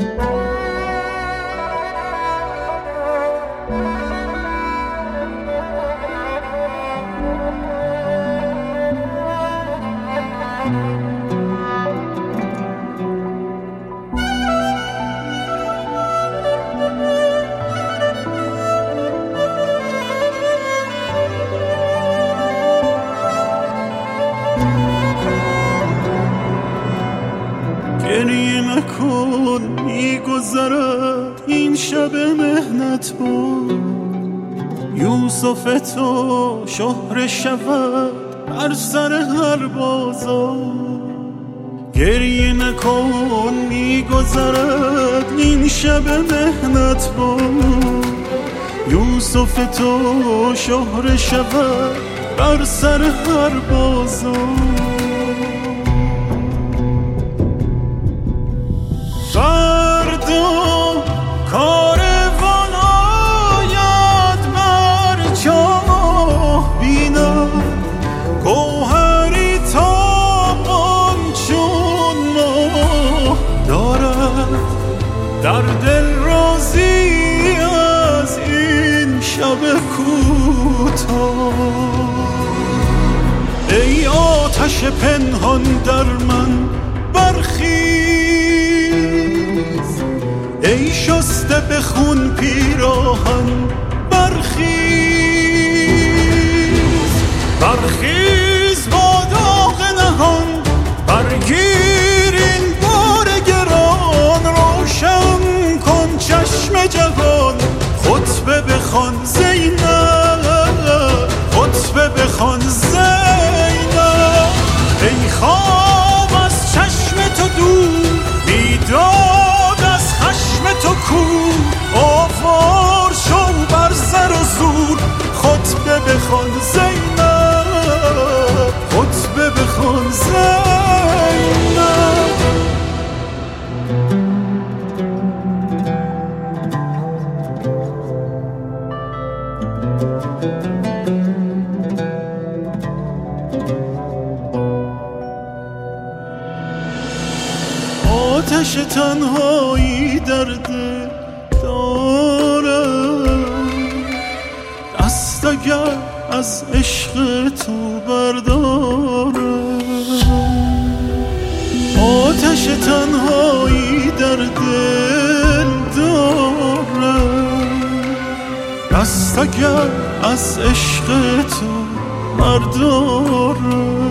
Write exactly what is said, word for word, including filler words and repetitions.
گریه نکن میگذرد این شب مهنت بود، یوسف تو شهره شود بر سر هر بازار. گریه نکن میگذرد این شب مهنت بود، یوسف تو شهره شود بر سر هر بازار. فردا کاروان آید بر چاه بینم، گوهری تابان چون ماه دارد در دل رازی از این شب کوتاه. ای آتش پنهان در من برخیز، ای شسته به خون پیراهن برخیز. برخیز با داغ نهان، برگیر این بار گران. روشن کن چشم جوان، خطبه بخوان زینب، خطبه بخوان زینب. ای خواب از چشم تو دور، بیداد از خشم تو کور. آوار شو بر سر و زور، خطبه بخوان زینب، خطبه بخوان زینب. آتش تنهایی در دل دارم، دست اگر از عشق تو بردارم. آتش تنهایی در دل دارم، دست اگر از عشق تو بردارم.